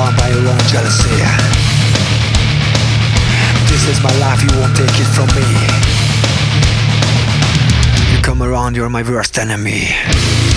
down by your own jealousy. This is my life, you won't take it from me. You come around, you're my worst enemy.